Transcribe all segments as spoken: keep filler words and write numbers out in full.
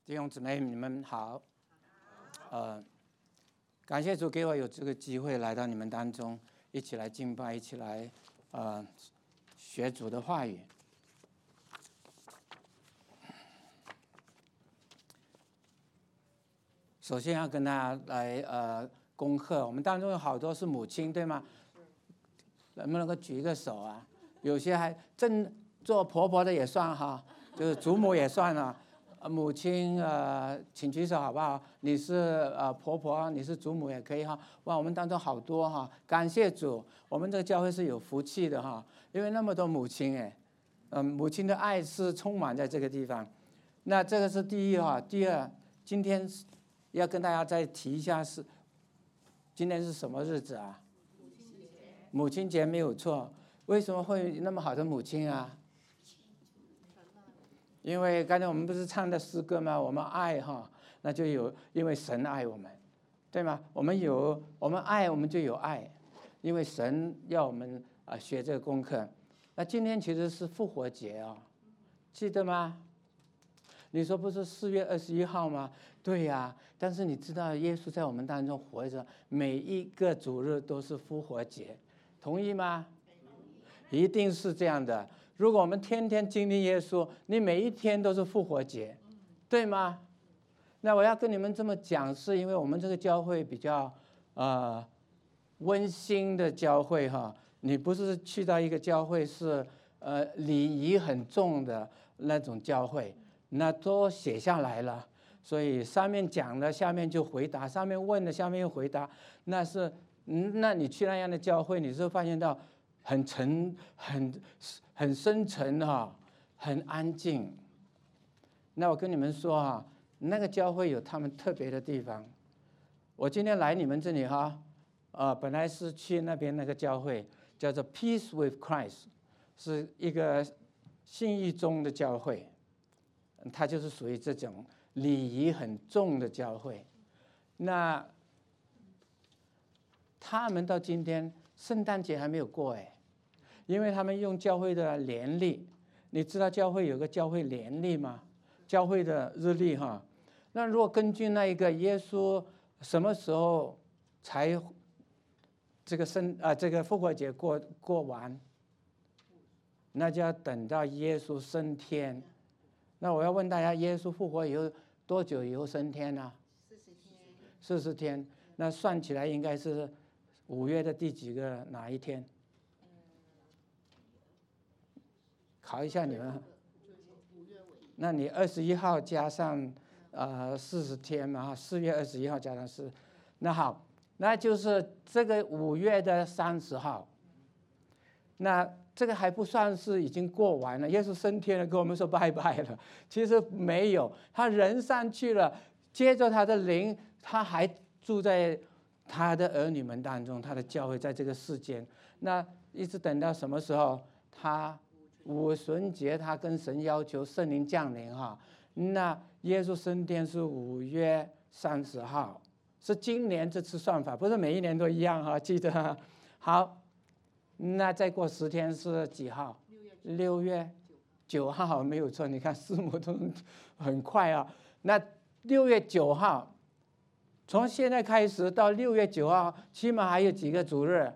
弟兄姊妹，你们好。呃，感谢主给我有这个机会来到你们当中，一起来敬拜，一起来呃学主的话语。首先要跟大家来呃恭贺，我们当中有好多是母亲，对吗？能不能够举一个手啊？有些还正做婆婆的也算哈，就是祖母也算啊。母亲呃，请举手好不好？你是呃婆婆，你是祖母也可以哈。哇，我们当中好多哈，感谢主，我们这个教会是有福气的哈，因为那么多母亲哎，嗯、呃，母亲的爱是充满在这个地方。那这个是第一哈，第二，今天要跟大家再提一下是，今天是什么日子啊？母亲节。母亲节没有错，为什么会那么好的母亲啊？因为刚才我们不是唱的诗歌吗？我们爱哈，那就有，因为神爱我们，对吗？我们有，我们爱，我们就有爱，因为神要我们啊、呃、学这个功课。那今天其实是复活节啊、哦，记得吗？你说不是四月二十一号吗？对呀、啊，但是你知道耶稣在我们当中活着，每一个主日都是复活节，同意吗？一定是这样的。如果我们天天经历耶稣，你每一天都是复活节，对吗？那我要跟你们这么讲，是因为我们这个教会比较呃温馨的教会哈。你不是去到一个教会是呃礼仪很重的那种教会，那都写下来了，所以上面讲了，下面就回答；上面问了，下面又回答。那是，嗯，那你去那样的教会，你是发现到。很沉、很很深沉哈、哦，很安静。那我跟你们说哈、啊，那个教会有他们特别的地方。我今天来你们这里哈，呃，本来是去那边那个教会，叫做 Peace with Christ， 是一个信义宗的教会，它就是属于这种礼仪很重的教会。那他们到今天圣诞节还没有过哎。因为他们用教会的年历，你知道教会有个教会年历吗？教会的日历哈。那如果根据那一个耶稣什么时候才这个生啊这个复活节过过完，那就要等到耶稣升天。那我要问大家，耶稣复活以后多久以后升天呢、啊？四十天。四十天，那算起来应该是五月的第几个哪一天？考一下你们，那你二十一号加上呃四十天嘛，四月二十一号加上四，那好，那就是这个五月的三十号。那这个还不算是已经过完了，耶稣升天了，跟我们说拜拜了。其实没有，他人上去了，接着他的灵，他还住在他的儿女们当中，他的教会在这个世间。那一直等到什么时候他？五旬节他跟神要求圣灵降临哈，那耶稣升天是五月三十号，是今年这次算法，不是每一年都一样哈，记得。好，那再过十天是几号？六月九号，没有错。你看字母都很快啊。那六月九号，从现在开始到六月九号，起码还有几个主日。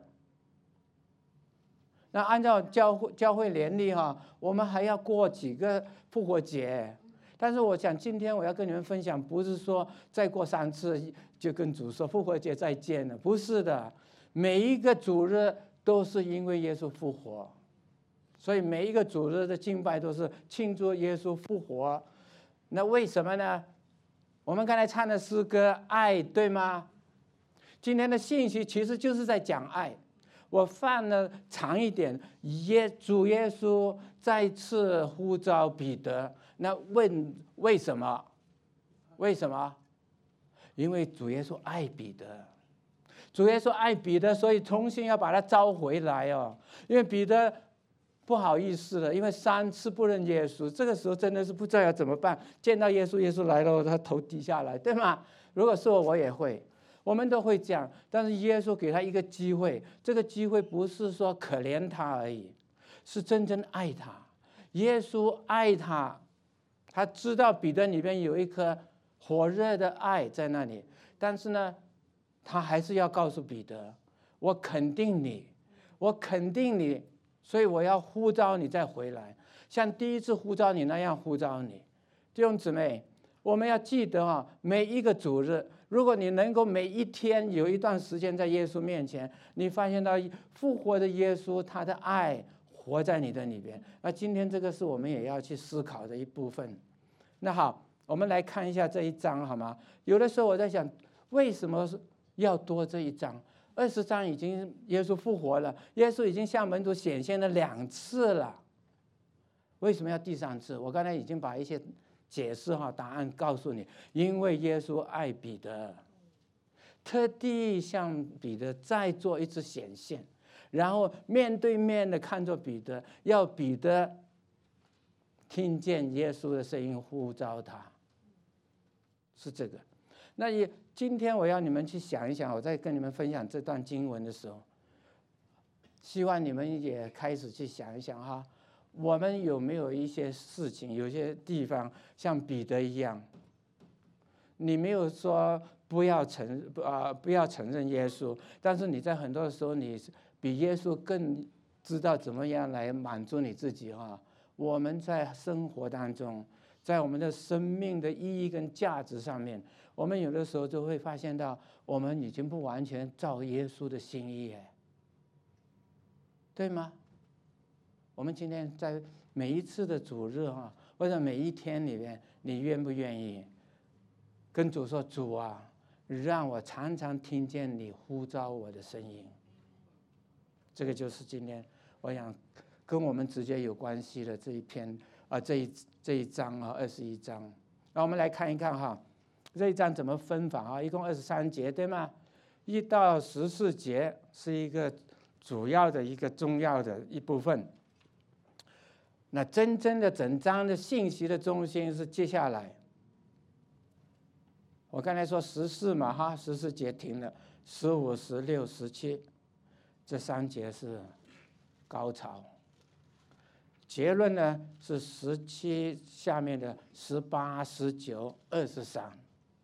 那按照教会教会年历哈，我们还要过几个复活节。但是我想今天我要跟你们分享，不是说再过三次就跟主说复活节再见了，不是的。每一个主日都是因为耶稣复活，所以每一个主日的敬拜都是庆祝耶稣复活。那为什么呢？我们刚才唱的诗歌爱，对吗？今天的信息其实就是在讲爱。我放了长一点，耶主耶稣再次呼召彼得，那问为什么？为什么？因为主耶稣爱彼得，主耶稣爱彼得，所以重新要把他招回来哦。因为彼得不好意思了，因为三次不认耶稣，这个时候真的是不知道要怎么办。见到耶稣，耶稣来了，他头低下来，对吗？如果是我，我也会。我们都会讲，但是耶稣给他一个机会，这个机会不是说可怜他而已，是真正爱他。耶稣爱他， 他知道彼得里边有一颗火热的爱在那里，但是呢，他还是要告诉彼得，我肯定你，我肯定你，所以我要呼召你再回来，像第一次呼召你那样呼召你。弟兄姊妹，我们要记得啊，每一个主日，如果你能够每一天有一段时间在耶稣面前，你发现到复活的耶稣他的爱活在你的里边，那今天这个是我们也要去思考的一部分。那好，我们来看一下这一章好吗？有的时候我在想，为什么要多这一章？二十章已经耶稣复活了，耶稣已经向门徒显现了两次了，为什么要第三次？我刚才已经把一些解释哈答案告诉你，因为耶稣爱彼得，特地向彼得再做一次显现，然后面对面的看着彼得，要彼得听见耶稣的声音呼召他，是这个。那也今天我要你们去想一想，我在跟你们分享这段经文的时候，希望你们也开始去想一想哈，我们有没有一些事情，有些地方像彼得一样，你没有说不要承啊、呃、不要承认耶稣，但是你在很多时候你比耶稣更知道怎么样来满足你自己哈。我们在生活当中，在我们的生命的意义跟价值上面，我们有的时候就会发现到，我们已经不完全照耶稣的心意，对吗？我们今天在每一次的主日哈，或者每一天里面，你愿不愿意跟主说：“主啊，让我常常听见你呼召我的声音。”这个就是今天我想跟我们直接有关系的这一篇啊、呃，这一这一章啊，二十一章。那我们来看一看哈，这一章怎么分法啊？一共二十三节，对吗？一到十四节是一个主要的一个重要的一部分。那真正的整章的信息的中心是接下来。我刚才说十四嘛哈，十四节停了，十五、十六、十七，这三节是高潮。结论呢是十七下面的十八、十九、二十三，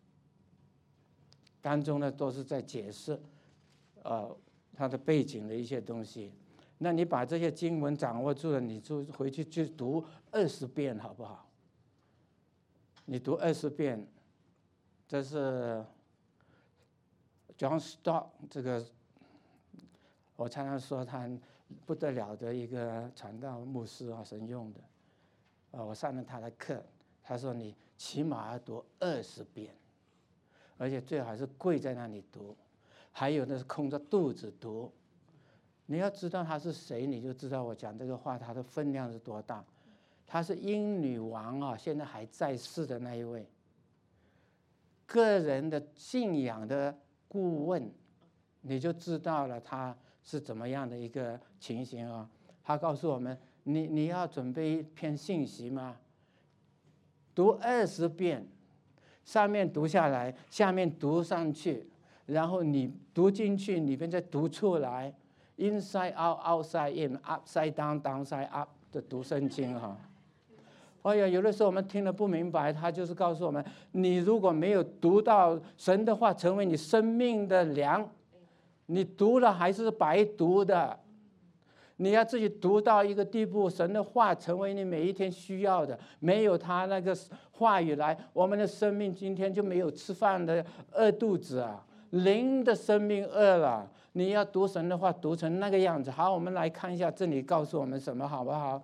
当中呢都是在解释，呃，它的背景的一些东西。那你把这些经文掌握住了，你就回去去读二十遍，好不好？你读二十遍，这是 John Stott 这个，我常常说他不得了的一个传道牧师啊，神用的。呃，我上了他的课，他说你起码要读二十遍，而且最好是跪在那里读，还有呢是空着肚子读。你要知道他是谁，你就知道我讲这个话他的分量是多大。他是英女王啊，现在还在世的那一位，个人的信仰的顾问，你就知道了他是怎么样的一个情形啊。他告诉我们，你你要准备一篇信息吗？读二十遍，上面读下来，下面读上去，然后你读进去，里面再读出来。Inside out, outside in, upside down, downside up 的读圣经哈。哎呀，有的时候我们听了不明白，他就是告诉我们，你如果没有读到神的话成为你生命的粮，你读了还是白读的。你要自己读到一个地步，神的话成为你每一天需要的，没有他那个话语来，我们的生命今天就没有吃饭的饿肚子啊，灵的生命饿了。你要读神的话，读成那个样子。好，我们来看一下这里告诉我们什么，好不好？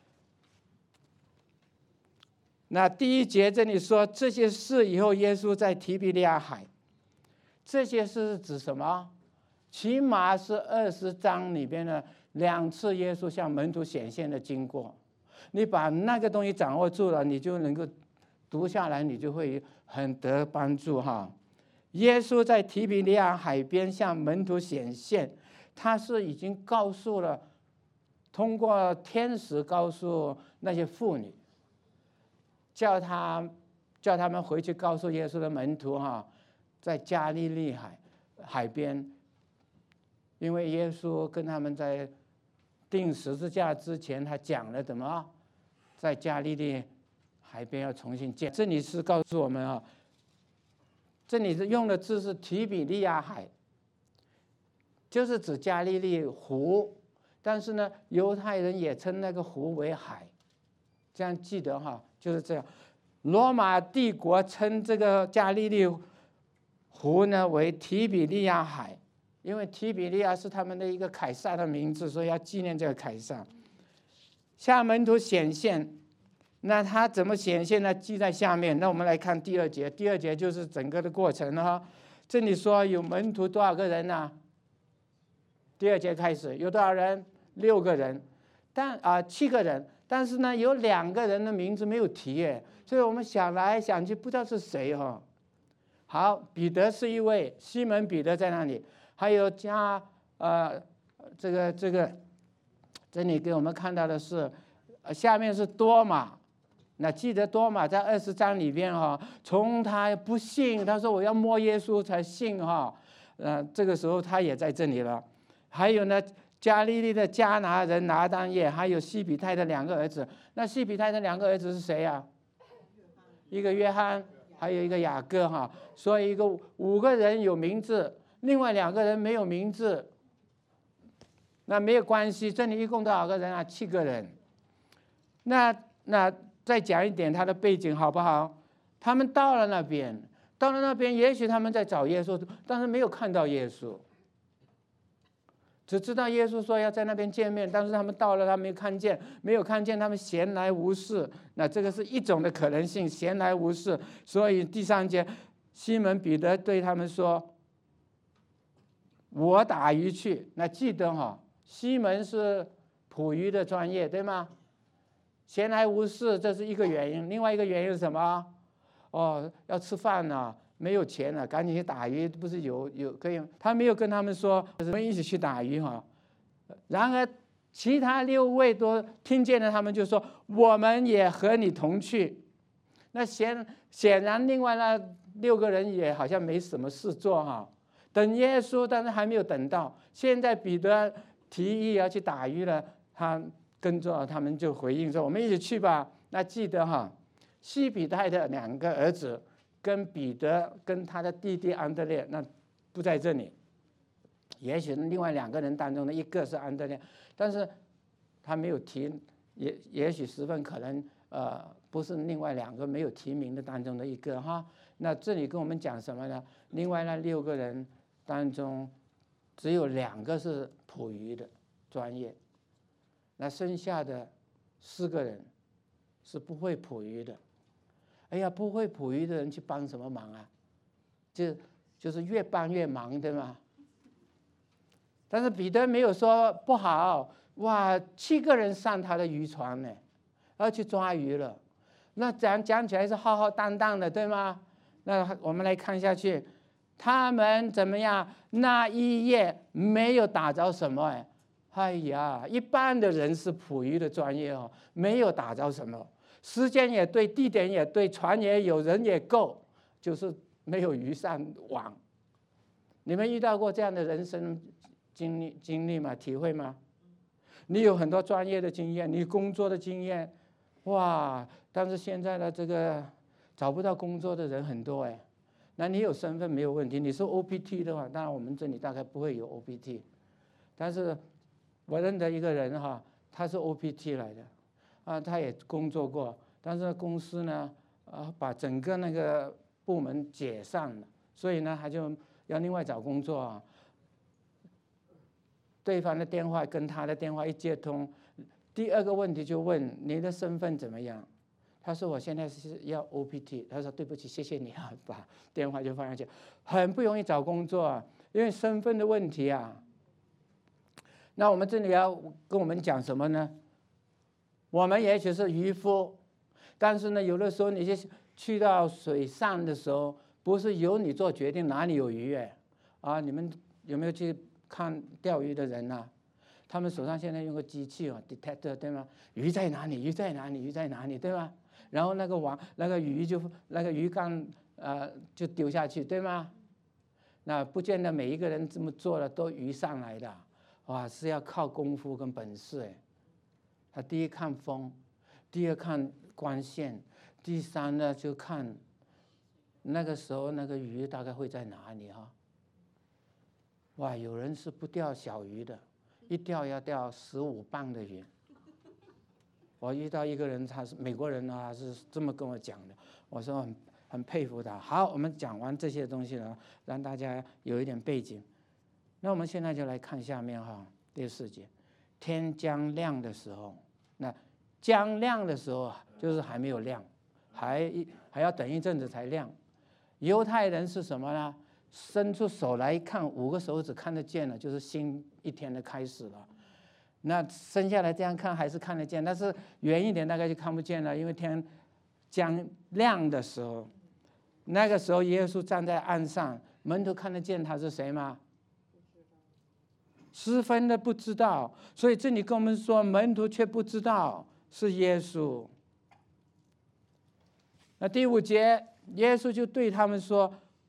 那第一节这里说这些事以后，耶稣在提比利亚海。这些事是指什么？起码是二十章里边的两次耶稣向门徒显现的经过。你把那个东西掌握住了，你就能够读下来，你就会很得帮助哈。耶稣在提比利亚海边向门徒显现，他是已经告诉了，通过天使告诉那些妇女，叫他叫他们回去告诉耶稣的门徒哈，在加利利海海边，因为耶稣跟他们在钉十字架之前，他讲了怎么，在加利利海边要重新建。这里是告诉我们啊，这里是用的字是提比利亚海，就是指加利利湖，但是呢，犹太人也称那个湖为海，这样记得哈，就是这样。罗马帝国称这个加利利湖呢为提比利亚海，因为提比利亚是他们的一个凯撒的名字，所以要纪念这个凯撒。向门徒显现，那他怎么显现呢？记在下面。那我们来看第二节，第二节就是整个的过程哈。这里说有门徒多少个人呢、啊？第二节开始有多少人？六个人，但啊、呃、七个人，但是呢有两个人的名字没有提耶，所以我们想来想去不知道是谁哈、哦。好，彼得是一位，西门彼得在那里，还有加呃这个这个，这里给我们看到的是，呃下面是多马。那记得多马在二十章里边哈，从他不信，他说我要摸耶稣才信哈，呃这个时候他也在这里了。还有呢，加利利的迦拿人拿但业，还有西比泰的两个儿子。那西比泰的两个儿子是谁啊？一个约翰，还有一个雅各哈。所以一个五个人有名字，另外两个人没有名字。那没有关系，这里一共多少个人啊？七个人。那那再讲一点他的背景好不好？他们到了那边，到了那边，也许他们在找耶稣，但是没有看到耶稣。只知道耶稣说要在那边见面，但是他们到了，他没有看见，没有看见，他们闲来无事。那这个是一种的可能性，闲来无事。所以第三节，西门彼得对他们说：“我打鱼去。”那记得哈，西门是捕鱼的专业，对吗？闲来无事，这是一个原因。另外一个原因是什么？哦，要吃饭呢、啊。没有钱了，赶紧去打鱼，不是有有可以？他没有跟他们说我们一起去打鱼哈。然而其他六位都听见了，他们就说我们也和你同去。那显显然另外那六个人也好像没什么事做哈，等耶稣，但是还没有等到。现在彼得提议要去打鱼了，他跟着他们就回应说我们一起去吧。那记得哈，西比泰的两个儿子。跟彼得跟他的弟弟安德烈，那不在这里。也许另外两个人当中的一个是安德烈，但是他没有提，也也许十分可能，呃，不是另外两个没有提名的当中的一个哈。那这里跟我们讲什么呢？另外那六个人当中，只有两个是捕鱼的专业，那剩下的四个人是不会捕鱼的。哎呀，不会捕鱼的人去帮什么忙啊？就就是越帮越忙，对吗？但是彼得没有说不好，哇，七个人上他的渔船呢，要去抓鱼了。那讲讲起来是浩浩荡荡的，对吗？那我们来看下去，他们怎么样？那一夜没有打着什么哎，哎呀，一般的人是捕鱼的专业哦，没有打着什么。时间也对，地点也对，船也有，人也够，就是没有鱼上网。你们遇到过这样的人生经历经历吗？体会吗？你有很多专业的经验，你工作的经验，哇！但是现在的这个找不到工作的人很多哎。那你有身份没有问题，你是 O P T 的话，当然我们这里大概不会有 O P T。但是我认得一个人哈，他是 O P T 来的。啊，他也工作过，但是公司呢，啊，把整个那个部门解散了，所以呢，他就要另外找工作啊。对方的电话跟他的电话一接通，第二个问题就问你的身份怎么样？他说我现在是要 O P T。他说对不起，谢谢你啊，把电话就放下去。很不容易找工作啊，因为身份的问题啊。那我们这里要跟我们讲什么呢？我们也许是渔夫，但是呢，有的时候你去去到水上的时候，不是由你做决定哪里有鱼哎，啊，你们有没有去看钓鱼的人啊？他们手上现在用个机器哦 ，detector 对吗？鱼在哪里？鱼在哪里？鱼在哪里？对吗？然后那个网那个鱼就那个鱼竿呃就丢下去，对吗？那不见得每一个人这么做了都鱼上来的，哇，是要靠功夫跟本事哎。他第一看风，第二看光线， 第三呢，就看那个时候那个鱼大概会在哪里哈。哇，有人是不钓小鱼的，一钓要钓十五磅的鱼。我遇到一个人，他是美国人啊，是这么跟我讲的。我说很很佩服他。好，我们讲完这些东西了，让大家有一点背景。那我们现在就来看下面哈，第四节，天将亮的时候，那将亮的时候就是还没有亮，还还要等一阵子才亮。犹太人是什么呢？伸出手来看，五个手指看得见了，就是新一天的开始了。那伸下来这样看还是看得见，但是远一点大概就看不见了，因为天将亮的时候，那个时候耶稣站在岸上，门徒看得见他是谁吗？十分的不知道。所以这里跟我们说，门徒却不知道是耶稣。那第五节，耶稣就对他们说，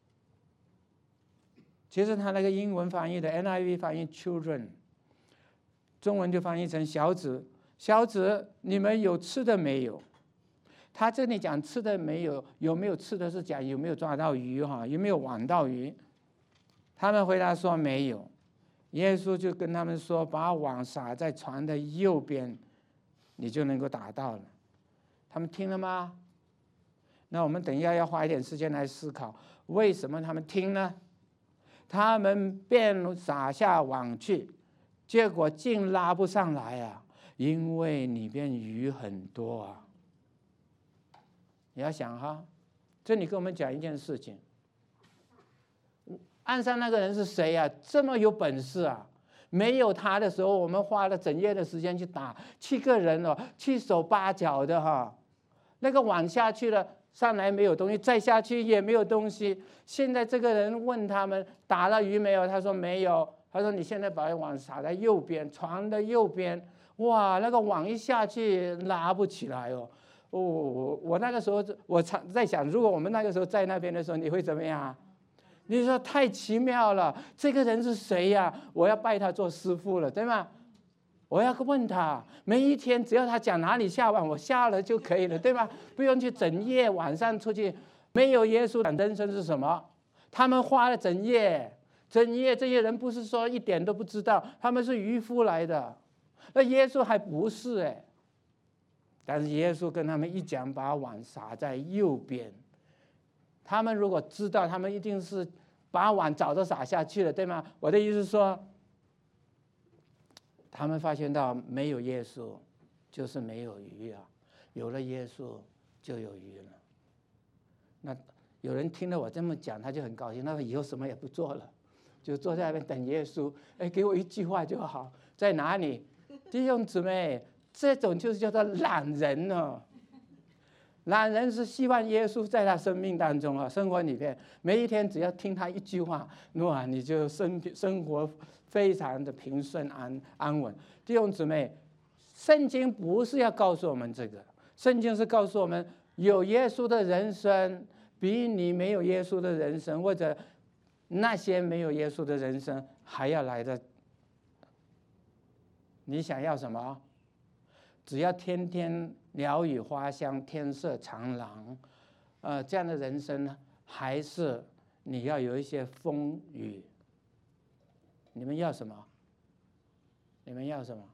其实他那个英文翻译的 N I V 翻译 children， 中文就翻译成小子。小子，你们有吃的没有？他这里讲吃的没有，有没有吃的是讲有没有抓到鱼哈，有没有网到鱼？他们回答说没有。耶稣就跟他们说，把网撒在船的右边，你就能够打到了。他们听了吗？那我们等一下要花一点时间来思考，为什么他们听呢？他们便撒下网去，结果竟拉不上来啊，因为里边鱼很多啊。你要想哈，这里跟我们讲一件事情，岸上那个人是谁啊？这么有本事啊！没有他的时候，我们花了整夜的时间去打七个人哦，七手八脚的哈，那个网下去了，上来没有东西，再下去也没有东西。现在这个人问他们打了鱼没有，他说没有。他说你现在把网撒在右边，船的右边。哇，那个网一下去拉不起来哦。哦，我我那个时候我常在想，如果我们那个时候在那边的时候，你会怎么样啊？你说太奇妙了，这个人是谁呀、啊？我要拜他做师父了，对吗？我要问他，每一天只要他讲哪里下网，我下了就可以了，对吗？不用去整夜晚上出去。没有耶稣讲人生是什么？他们花了整夜，整夜这些人不是说一点都不知道，他们是渔夫来的，那耶稣还不是哎。但是耶稣跟他们一讲，把网撒在右边。他们如果知道，他们一定是把网早就撒下去了，对吗？我的意思是说，他们发现到没有耶稣就是没有鱼啊，有了耶稣就有鱼了。那有人听了我这么讲，他就很高兴，那以后什么也不做了，就坐在那边等耶稣。哎，给我一句话就好，在哪里？弟兄姊妹，这种就是叫做懒人哦。懒人是希望耶稣在他生命当中啊，生活里面每一天只要听他一句话，哇，你就生生活非常的平顺安安稳。弟兄姊妹，圣经不是要告诉我们这个，圣经是告诉我们，有耶稣的人生比你没有耶稣的人生，或者那些没有耶稣的人生还要来的。你想要什么？只要天天鸟语花香，天色长廊，呃，这样的人生呢，还是你要有一些风雨？你们要什么？你们要什么？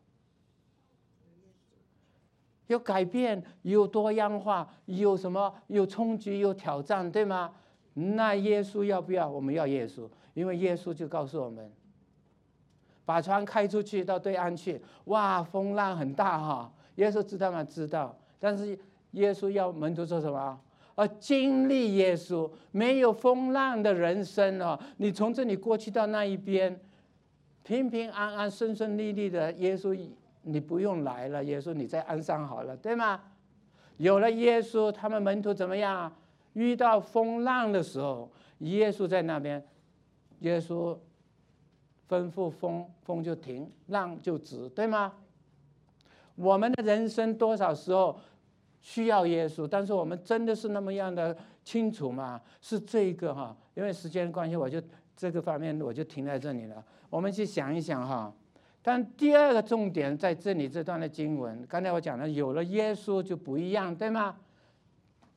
有改变，有多样化，有什么？有冲击，有挑战，对吗？那耶稣要不要？我们要耶稣，因为耶稣就告诉我们，把船开出去到对岸去，哇，风浪很大哈。耶稣知道吗？知道。但是耶稣要门徒做什么？而经历耶稣，没有风浪的人生哦。你从这里过去到那一边，平平安安、顺顺利利的，耶稣你不用来了，耶稣你在岸上好了，对吗？有了耶稣，他们门徒怎么样？遇到风浪的时候，耶稣在那边，耶稣吩咐风，风就停，浪就止，对吗？我们的人生多少时候需要耶稣，但是我们真的是那么样的清楚吗？是这个哈，因为时间关系，我就这个方面我就停在这里了。我们去想一想哈。但第二个重点在这里这段的经文，刚才我讲了，有了耶稣就不一样，对吗？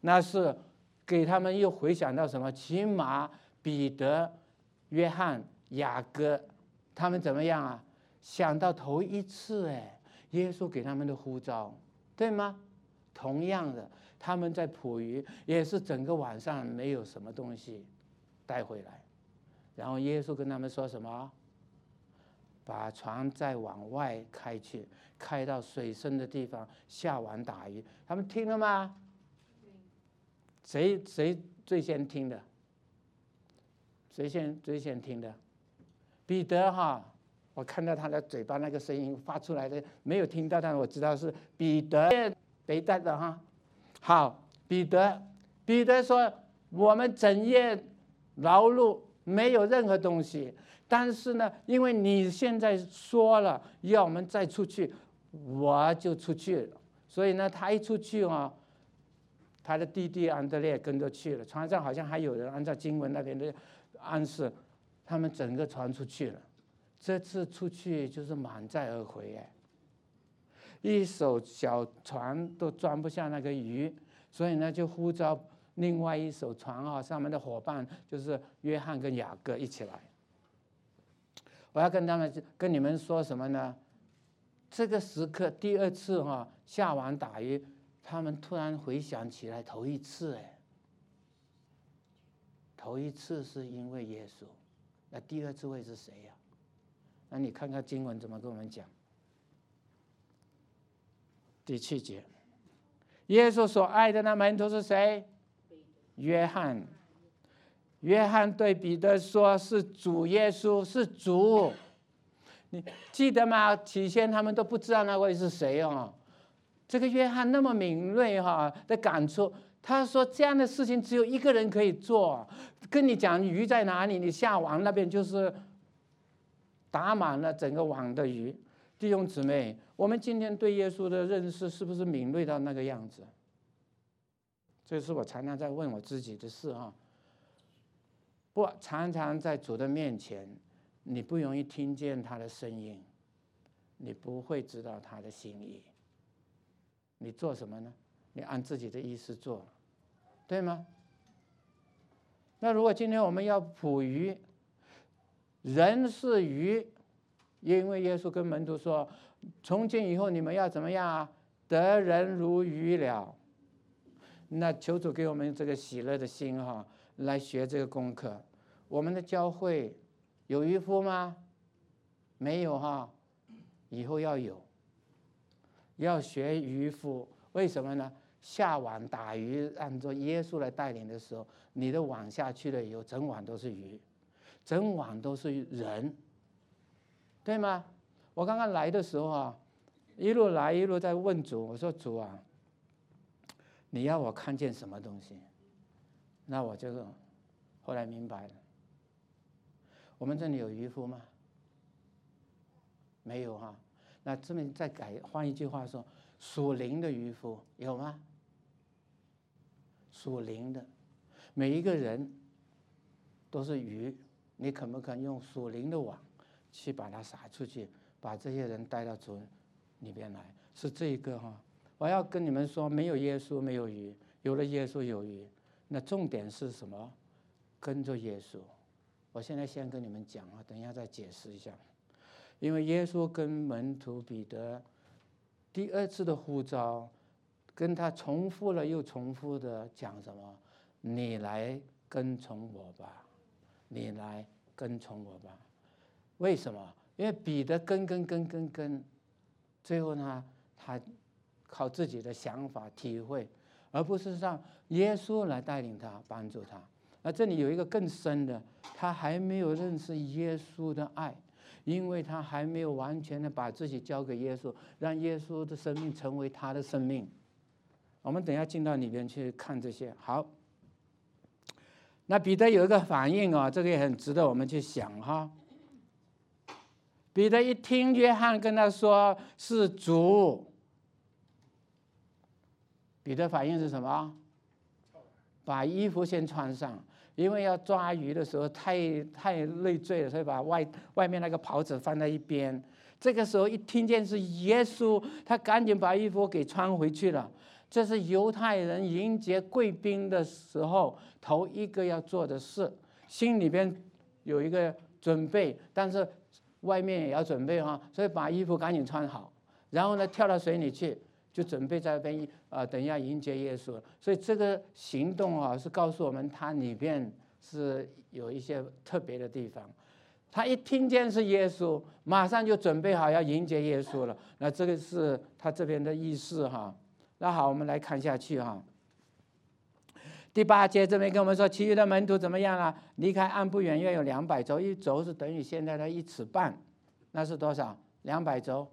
那是给他们又回想到什么？起码彼得、约翰、雅各，他们怎么样啊？想到头一次，哎，耶稣给他们的呼召，对吗？同样的，他们在捕鱼，也是整个晚上没有什么东西带回来，然后耶稣跟他们说什么？把船再往外开去，开到水深的地方下网打鱼。他们听了吗？谁谁最先听的？谁先最先听的？彼得哈，我看到他的嘴巴那个声音发出来的，没有听到，但我知道是彼得背带的哈。好，彼得，彼得说：“我们整夜劳碌，没有任何东西。但是呢，因为你现在说了要我们再出去，我就出去了。所以呢，他一出去啊，他的弟弟安德烈跟着去了。船上好像还有人，按照经文那边的暗示，他们整个船出去了。这次出去就是满载而回，哎，一艘小船都装不下那个鱼，所以呢，就呼召另外一艘船啊，上面的伙伴就是约翰跟雅各一起来。我要跟他们跟你们说什么呢？这个时刻第二次哈、啊、下网打鱼，他们突然回想起来头一次，哎，头一次是因为耶稣，那第二次会是谁呀、啊？那你看看经文怎么跟我们讲。第七节，耶稣所爱的那门徒是谁？约翰。约翰对彼得说：“是主耶稣，是主。”你记得吗？起先他们都不知道那位是谁哦。这个约翰那么敏锐哈的感触，他说这样的事情只有一个人可以做。跟你讲鱼在哪里，你下网那边就是打满了整个网的鱼。弟兄姊妹，我们今天对耶稣的认识是不是敏锐到那个样子？这是我常常在问我自己的事哈。不，常常在主的面前，你不容易听见他的声音，你不会知道他的心意。你做什么呢？你按自己的意思做，对吗？那如果今天我们要捕鱼，人是鱼，因为耶稣跟门徒说，从今以后你们要怎么样啊？得人如鱼了。那求主给我们这个喜乐的心哈，来学这个功课。我们的教会有渔夫吗？没有哈，以后要有，要学渔夫。为什么呢？下网打鱼，按照耶稣来带领的时候，你的网下去了以后，整网都是鱼，整网都是人，对吗？我刚刚来的时候啊，一路来一路在问主，我说主啊，你要我看见什么东西？那我就后来明白了。我们这里有渔夫吗？没有哈。那这边再改换一句话说，属灵的渔夫有吗？属灵的，每一个人都是鱼，你肯不肯用属灵的网去把它撒出去，把这些人带到主里边来？是这一个哈。我要跟你们说，没有耶稣没有鱼，有了耶稣有鱼。那重点是什么？跟着耶稣。我现在先跟你们讲啊，等一下再解释一下。因为耶稣跟门徒彼得第二次的呼召，跟他重复了又重复的讲什么？你来跟从我吧，你来跟从我吧。为什么？因为彼得跟跟跟跟跟，最后呢，他靠自己的想法体会，而不是让耶稣来带领他帮助他。那这里有一个更深的，他还没有认识耶稣的爱，因为他还没有完全的把自己交给耶稣，让耶稣的生命成为他的生命。我们等一下进到里面去看这些。好，那彼得有一个反应啊，这个也很值得我们去想哈。彼得一听约翰跟他说是主，彼得反应是什么？把衣服先穿上，因为要抓鱼的时候太太累赘了，所以把外外面那个袍子放在一边。这个时候一听见是耶稣，他赶紧把衣服给穿回去了。 这是犹太人迎接贵宾的时候头一个要做的事，心里边有一个准备，但是外面也要准备哈，所以把衣服赶紧穿好，然后呢跳到水里去，就准备在那边啊、呃、等一下迎接耶稣。所以这个行动啊是告诉我们，它里边是有一些特别的地方。他一听见是耶稣，马上就准备好要迎接耶稣了。那这个是他这边的意思哈。那好，我们来看下去哈。第八节这边跟我们说，其余的门徒怎么样啊？离开岸不远，约有两百周，一周是等于现在的一尺半，那是多少？两百周。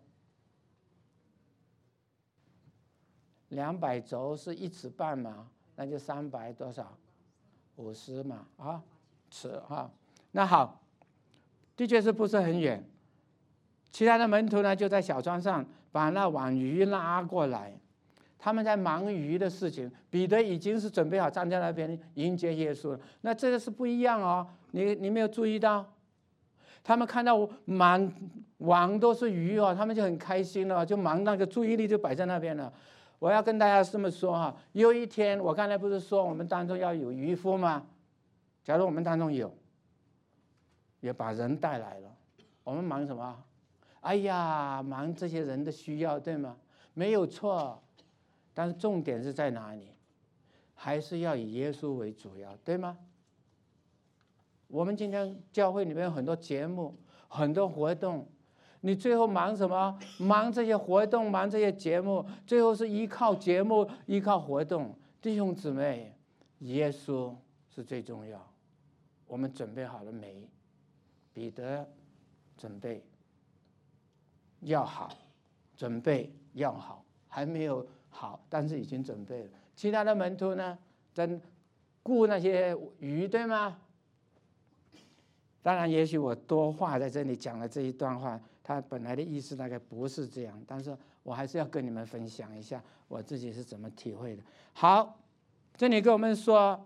两百周是一尺半嘛，那就三百多少？五十嘛啊，尺哈。那好。的确是不是很远，其他的门徒呢就在小船上把那网鱼拉过来，他们在忙鱼的事情。彼得已经是准备好站在那边迎接耶稣了。那这个是不一样哦，你你没有注意到？他们看到满网都是鱼哦，他们就很开心了，就忙那个注意力就摆在那边了。我要跟大家这么说哈，有一天我刚才不是说我们当中要有渔夫吗？假如我们当中有。也把人带来了，我们忙什么？哎呀，忙这些人的需要，对吗？没有错，但是重点是在哪里？还是要以耶稣为主要，对吗？我们今天教会里面有很多节目，很多活动，你最后忙什么？忙这些活动，忙这些节目，最后是依靠节目，依靠活动。弟兄姊妹，耶稣是最重要。我们准备好了没？彼得准备要好，准备要好，还没有好，但是已经准备了。其他的门徒呢，在顾那些鱼，对吗？当然，也许我多话在这里讲了这一段话，它本来的意思大概不是这样，但是我还是要跟你们分享一下我自己是怎么体会的。好，这里跟我们说。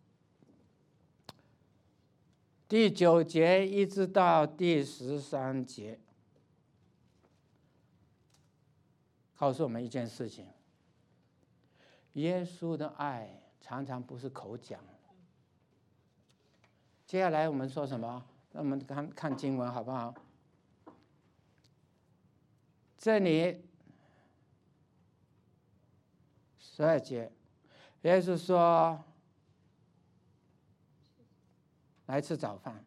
第九节一直到第十三节，告诉我们一件事情：耶稣的爱常常不是口讲。接下来我们说什么？那我们看看经文好不好？这里十二节，耶稣说。来吃早饭。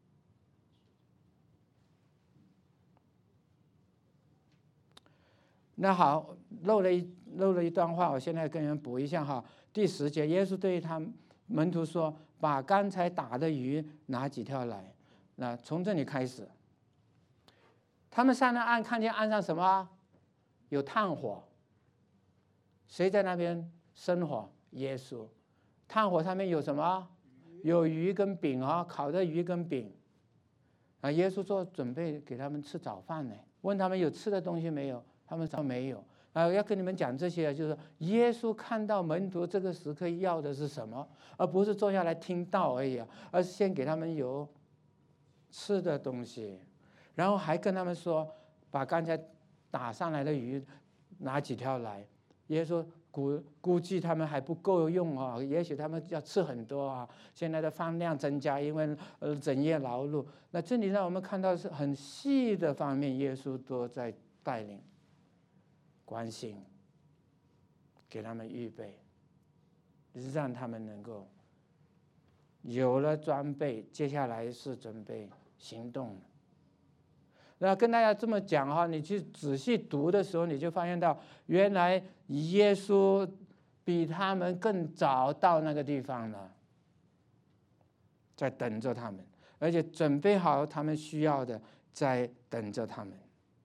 那好，漏了一漏了一段话，我现在跟你们补一下哈。第十节，耶稣对他门徒说：“把刚才打的鱼拿几条来。”那从这里开始，他们上了岸，看见岸上什么？有炭火。谁在那边生火？耶稣。炭火上面有什么？有鱼跟饼啊，烤的鱼跟饼。啊，耶稣做准备给他们吃早饭呢，问他们有吃的东西没有，他们说没有。啊，要跟你们讲这些，就是耶稣看到门徒这个时刻要的是什么，而不是坐下来听道而已啊，而是先给他们有吃的东西，然后还跟他们说，把刚才打上来的鱼拿几条来。耶稣估估计他们还不够用啊，也许他们要吃很多啊。现在的饭量增加，因为呃整夜劳碌。那这里让我们看到是很细的方面，耶稣都在带领、关心，给他们预备，让他们能够有了装备，接下来是准备行动了。那跟大家这么讲哈，你去仔细读的时候，你就发现到，原来耶稣比他们更早到那个地方了，在等着他们，而且准备好他们需要的，在等着他们。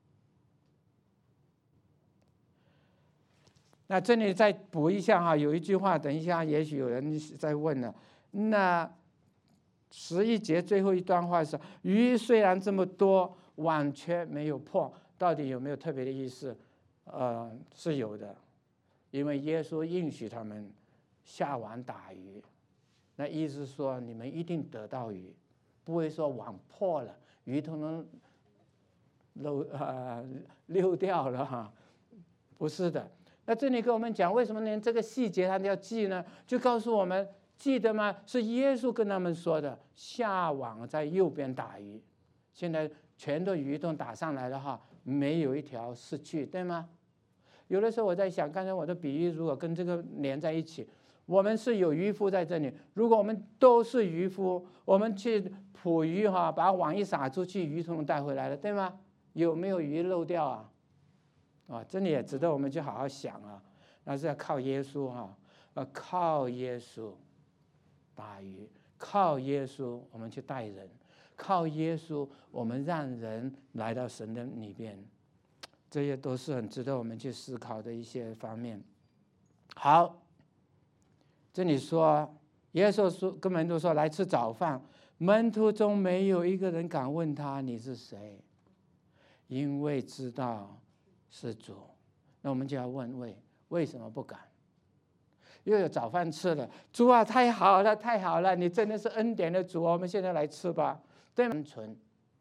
那这里再补一下哈，有一句话，等一下也许有人在问了，那十一节最后一段话是：鱼虽然这么多，网却没有破，到底有没有特别的意思？呃，是有的，因为耶稣应许他们下网打鱼，那意思是说你们一定得到鱼，不会说网破了，鱼都能漏呃溜掉了哈，不是的， 那这里跟我们讲，为什么连这个细节他都要记呢？就告诉我们，记得吗？是耶稣跟他们说的，下网在右边打鱼。现在全都鱼都打上来了哈，没有一条失去，对吗？有的时候我在想，刚才我的比喻如果跟这个连在一起，我们是有渔夫在这里，如果我们都是渔夫，我们去捕鱼哈，把网一撒出去，鱼通通带回来了，对吗？有没有鱼漏掉啊？啊，这里也值得我们去好好想啊。那是要靠耶稣哈，呃，靠耶稣打鱼，靠耶稣我们去带人，靠耶稣我们让人来到神的里边。这些都是很值得我们去思考的一些方面。好，这里说，耶稣说跟门徒说来吃早饭，门徒中没有一个人敢问他你是谁，因为知道是主。那我们就要问为为什么不敢？又有早饭吃了，主啊，太好了，太好了，你真的是恩典的主，我们现在来吃吧。对，单纯。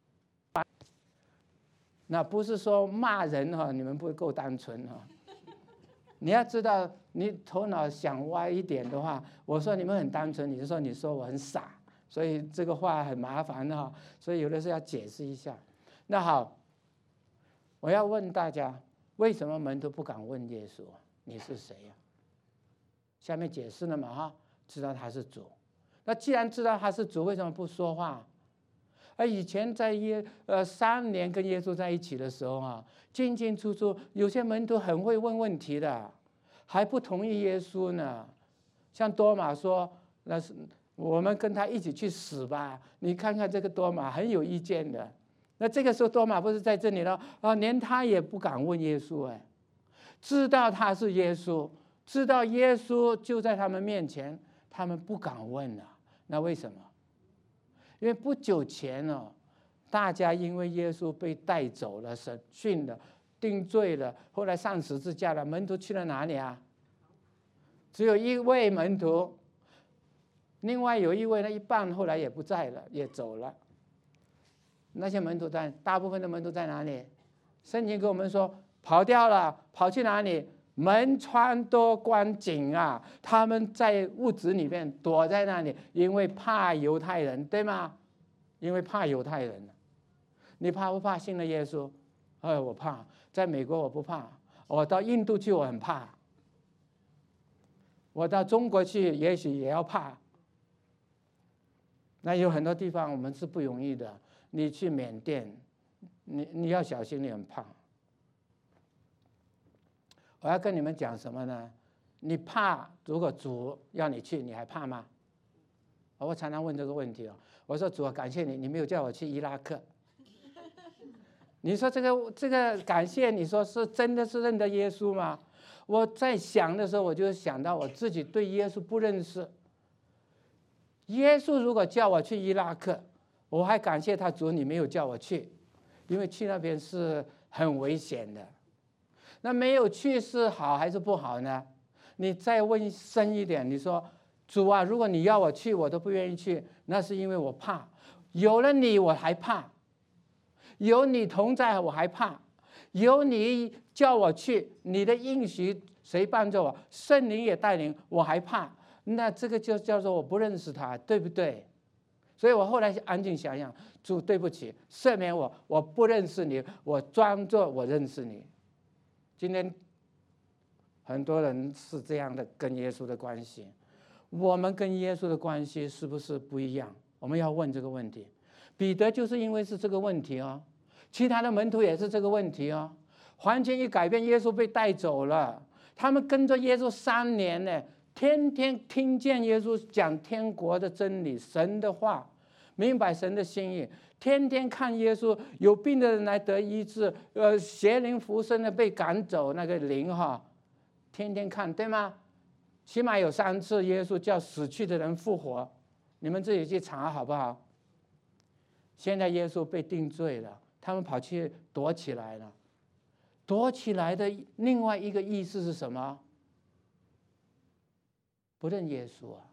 那不是说骂人哈，你们不够单纯哈。你要知道，你头脑想歪一点的话，我说你们很单纯，你就说你说我很傻，所以这个话很麻烦哈。所以有的时候要解释一下。那好，我要问大家，为什么门徒不敢问耶稣你是谁呀？下面解释了嘛哈，知道他是主。那既然知道他是主，为什么不说话？而以前在耶呃三年跟耶稣在一起的时候啊，进进出出，有些门徒很会问问题的，还不同意耶稣呢。像多马说，那是我们跟他一起去死吧。你看看这个多马很有意见的。那这个时候多马不是在这里了啊，连他也不敢问耶稣哎，知道他是耶稣，知道耶稣就在他们面前，他们不敢问啊。那为什么？因为不久前哦，大家因为耶稣被带走了、审讯了、定罪了，后来上十字架了，门徒去了哪里啊？只有一位门徒，另外有一位呢，一半后来也不在了，也走了。那些门徒在，大部分的门徒在哪里？圣经跟我们说，跑掉了，跑去哪里？门窗都关紧啊！他们在屋子里面躲在那里，因为怕犹太人，对吗？因为怕犹太人。你怕不怕信了耶稣？哎，我怕。在美国我不怕，我到印度去我很怕，我到中国去也许也要怕。那有很多地方我们是不容易的。你去缅甸，你你要小心，你很怕。我要跟你们讲什么呢？你怕，如果主要你去，你还怕吗？我常常问这个问题哦。我说主啊，感谢你，你没有叫我去伊拉克。你说这个这个感谢，你说是真的是认得耶稣吗？我在想的时候，我就想到我自己对耶稣不认识。耶稣如果叫我去伊拉克，我还感谢他，主你没有叫我去，因为去那边是很危险的。那没有去是好还是不好呢？你再问深一点，你说主啊，如果你要我去，我都不愿意去，那是因为我怕。有了你我还怕，有你同在我还怕，有你叫我去，你的应许谁帮助我？圣灵也带领我还怕，那这个就叫做我不认识他，对不对？所以我后来安静想想，主对不起，赦免我，我不认识你，我装作我认识你。今天很多人是这样的跟耶稣的关系，我们跟耶稣的关系是不是不一样？我们要问这个问题。彼得就是因为是这个问题哦，其他的门徒也是这个问题哦。环境一改变，耶稣被带走了，他们跟着耶稣三年呢，天天听见耶稣讲天国的真理、神的话，明白神的心意。天天看耶稣，有病的人来得医治，呃，邪灵附身的被赶走，那个灵哈，天天看，对吗？起码有三次耶稣叫死去的人复活，你们自己去查好不好？现在耶稣被定罪了，他们跑去躲起来了。躲起来的另外一个意思是什么？不认耶稣啊！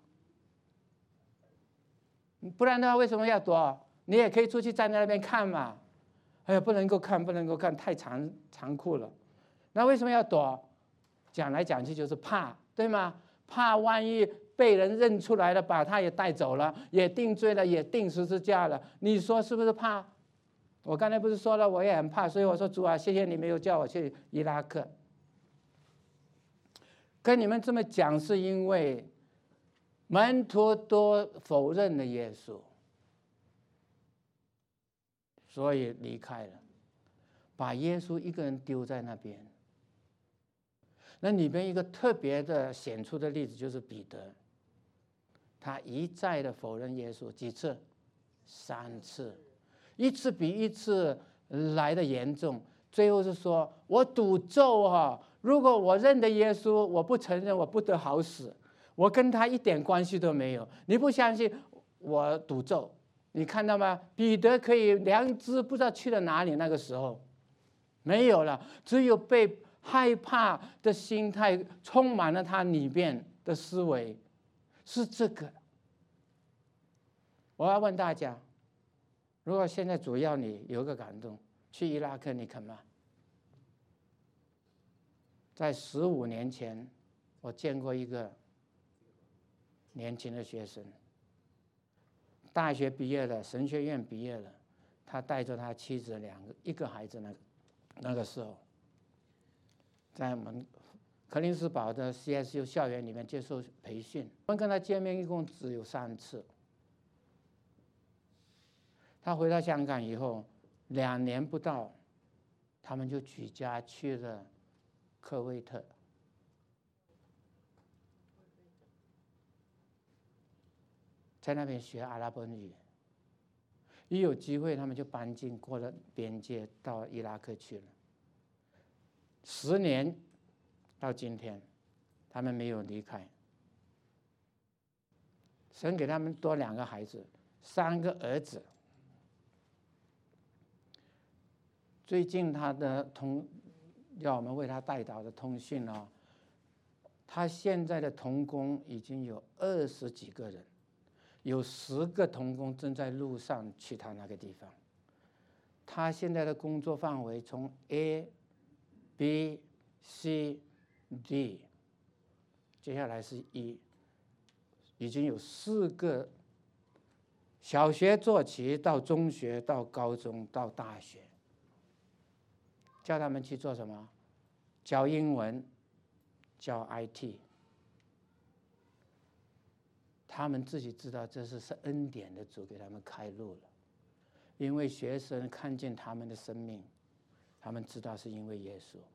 不然的话，为什么要躲？你也可以出去站在那边看嘛。哎呀，不能够看，不能够看，太残残酷了。那为什么要躲？ 讲来讲去就是怕，对吗？怕万一被人认出来了，把他也带走了，也定罪了，也定十字架了，你说是不是怕？我刚才不是说了，我也很怕，所以我说主啊，谢谢你没有叫我去伊拉克。跟你们这么讲，是因为门徒都否认了耶稣，所以离开了，把耶稣一个人丢在那边。那里边一个特别的显出的例子就是彼得，他一再的否认耶稣，几次？三次，一次比一次来的严重。最后是说，我赌咒哈，如果我认得耶稣，我不承认，我不得好死，我跟他一点关系都没有。你不相信，我赌咒。你看到吗？彼得可以良知不知道去了哪里，那个时候没有了，只有被害怕的心态充满了他里面的思维，是这个。我要问大家，如果现在主要你有个感动，去伊拉克，你肯吗？在十五年前，我见过一个年轻的学生，大学毕业了，神学院毕业了，他带着他妻子两个一个孩子，那个那个时候。在我们柯林斯堡的 C S U 校园里面接受培训，我们跟他见面一共只有三次。他回到香港以后，两年不到，他们就举家去了科威特。在那边学阿拉伯语，一有机会他们就搬进过了边界到伊拉克去了。十年到今天，他们没有离开。神给他们多两个孩子，三个儿子。最近他的通，要我们为他代祷的通讯啊，他现在的同工已经有二十几个人，有十个同工正在路上去他那个地方。他现在的工作范围从 A、B、C、D， 接下来是 E， 已经有四个，小学做起到中学到高中到大学，叫他们去做什么？教英文，教 I T。他们自己知道这是是恩典的主给他们开路了，因为学生看见他们的生命，他们知道是因为耶稣。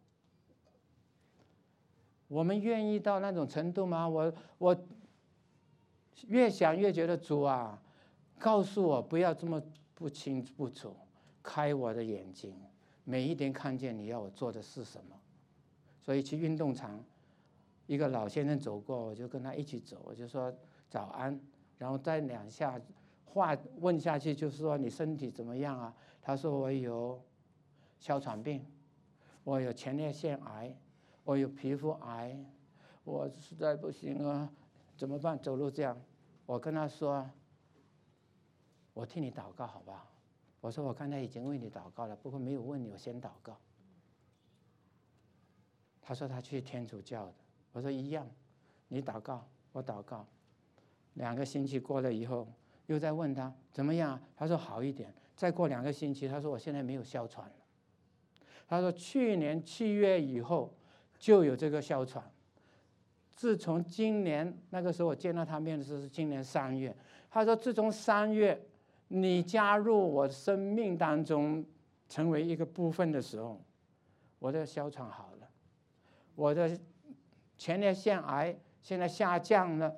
我们愿意到那种程度吗？我我越想越觉得主啊，告诉我不要这么不清不楚，开我的眼睛，每一天看见你要我做的是什么。所以去运动场，一个老先生走过，我就跟他一起走，我就说早安，然后再两下话问下去，就是说你身体怎么样啊？他说我有哮喘病，我有前列腺癌，我有皮肤癌，我实在不行啊，怎么办？走路这样，我跟他说，我替你祷告好不好？我说我刚才已经为你祷告了，不过没有问你，我先祷告。他说他去天主教的，我说一样，你祷告，我祷告。两个星期过了以后，又在问他怎么样，他说好一点。再过两个星期，他说我现在没有哮喘了。他说去年七月以后就有这个哮喘，自从今年那个时候我见到他面的时候是今年三月，他说自从三月你加入我生命当中成为一个部分的时候，我的哮喘好了，我的前列腺癌现在下降了。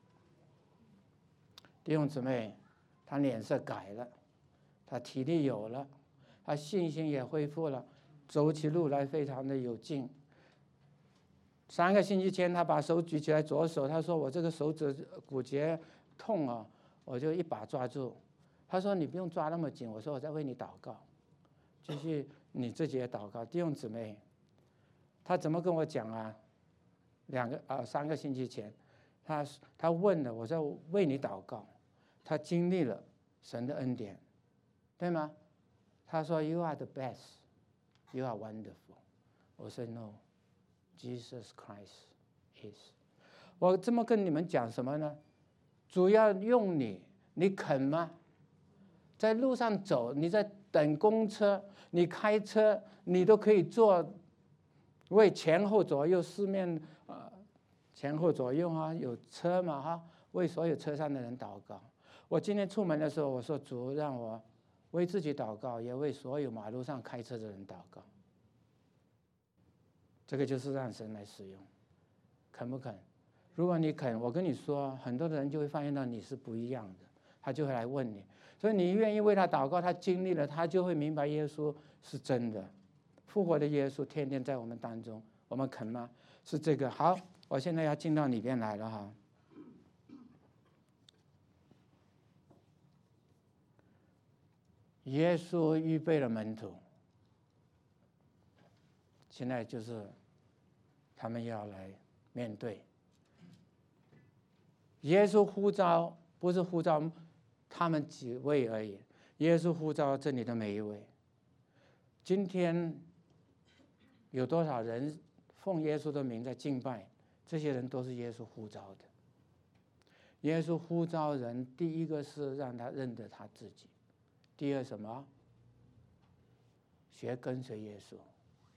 弟兄姊妹，他脸色改了，他体力有了，他信心也恢复了，走起路来非常的有劲。三个星期前，他把手举起来，左手，他说我这个手指骨节痛啊，我就一把抓住。他说你不用抓那么紧，我说我在为你祷告，继续你自己也祷告。弟兄姊妹，他怎么跟我讲啊？两个啊、呃，三个星期前，他他问了，我说为你祷告。他经历了神的恩典，对吗？他说 You are the best, you are wonderful。我说 No， Jesus Christ is。我这么跟你们讲什么呢？主要用你，你肯吗？在路上走，你在等公车，你开车，你都可以做，为前后左右四面呃前后左右啊有车嘛哈，为所有车上的人祷告。我今天出门的时候，我说主让我为自己祷告，也为所有马路上开车的人祷告。这个就是让神来使用，肯不肯？如果你肯，我跟你说，很多的人就会发现到你是不一样的，他就会来问你。所以你愿意为他祷告，他经历了，他就会明白耶稣是真的，复活的耶稣天天在我们当中，我们肯吗？是这个。好，我现在要进到里边来了哈。耶稣预备了门徒，现在就是他们要来面对。耶稣呼召不是呼召他们几位而已，耶稣呼召这里的每一位。今天有多少人奉耶稣的名在敬拜？这些人都是耶稣呼召的。耶稣呼召人，第一个是让他认得他自己，第二什么？学跟随耶稣。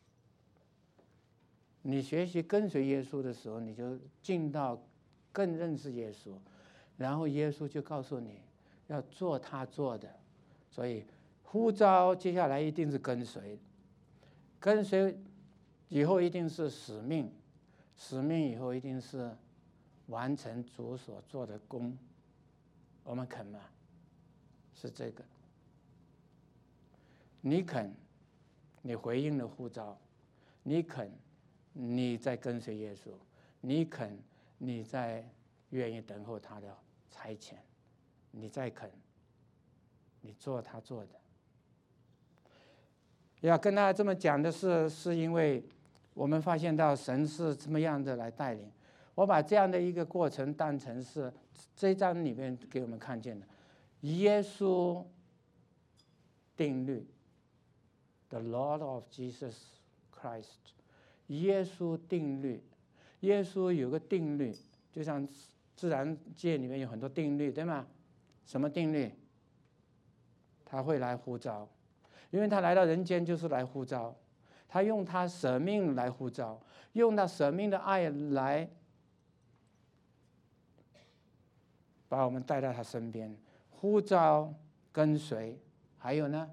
你学习跟随耶稣的时候，你就进到更认识耶稣，然后耶稣就告诉你要做他做的。所以呼召接下来一定是跟随，跟随以后一定是使命，使命以后一定是完成主所做的功。我们肯吗？是这个。你肯，你回应了呼召；你肯，你在跟随耶稣；你肯，你在愿意等候他的差遣；你再肯，你做他做的。要跟大家这么讲的是，是因为我们发现到神是这么样的来带领。我把这样的一个过程当成是这一章里面给我们看见的耶稣定律 ，The Lord of Jesus Christ， 耶稣定律。耶稣有个定律，就像自然界里面有很多定律，对吗？什么定律？他会来呼召，因为他来到人间就是来呼召，他用他舍命来呼召，用他舍命的爱来把我们带到他身边，呼召跟随，还有呢，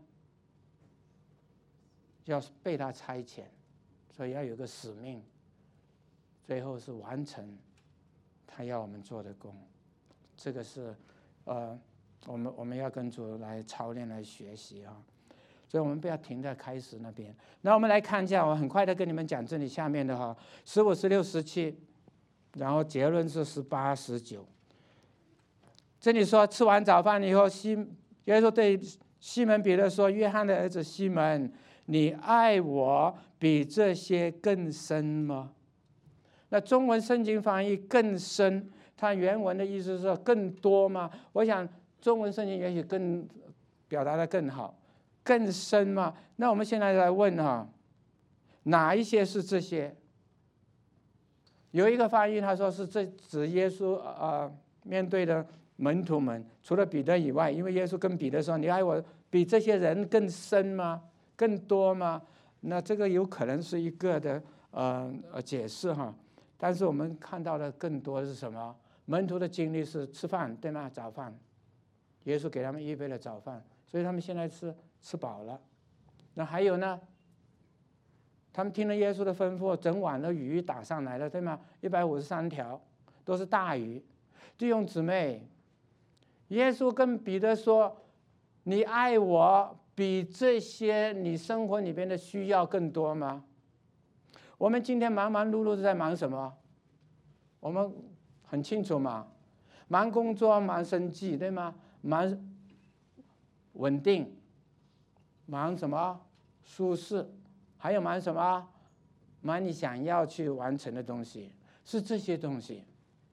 要被他差遣，所以要有个使命，最后是完成他要我们做的工。这个是呃，我们我们要跟主来操练来学习啊，所以我们不要停在开始那边。那我们来看一下，我很快的跟你们讲这里下面的哈，十五、十六、十七，然后结论是十八、十九。这里说吃完早饭以后，西耶稣对西门彼得说：“约翰的儿子西门，你爱我比这些更深吗？”那中文圣经翻译更深，它原文的意思是说更多吗？我想中文圣经也许更表达的更好，更深吗？那我们现在来问哈，哪一些是这些？有一个翻译他说是这指耶稣啊、呃、面对的门徒们，除了彼得以外，因为耶稣跟彼得说：“你爱我比这些人更深吗？更多吗？”那这个有可能是一个的呃呃解释哈。但是我们看到的更多的是什么？门徒的经历是吃饭，对吗？早饭，耶稣给他们预备了早饭，所以他们现在吃吃饱了。那还有呢？他们听了耶稣的吩咐，整碗的鱼打上来了，对吗？一百五十三条，都是大鱼。弟兄姊妹，耶稣跟彼得说：“你爱我比这些你生活里边的需要更多吗？”我们今天忙忙碌碌的在忙什么？我们很清楚嘛，忙工作，忙生计，对吗？忙稳定，忙什么？舒适，还有忙什么？忙你想要去完成的东西，是这些东西。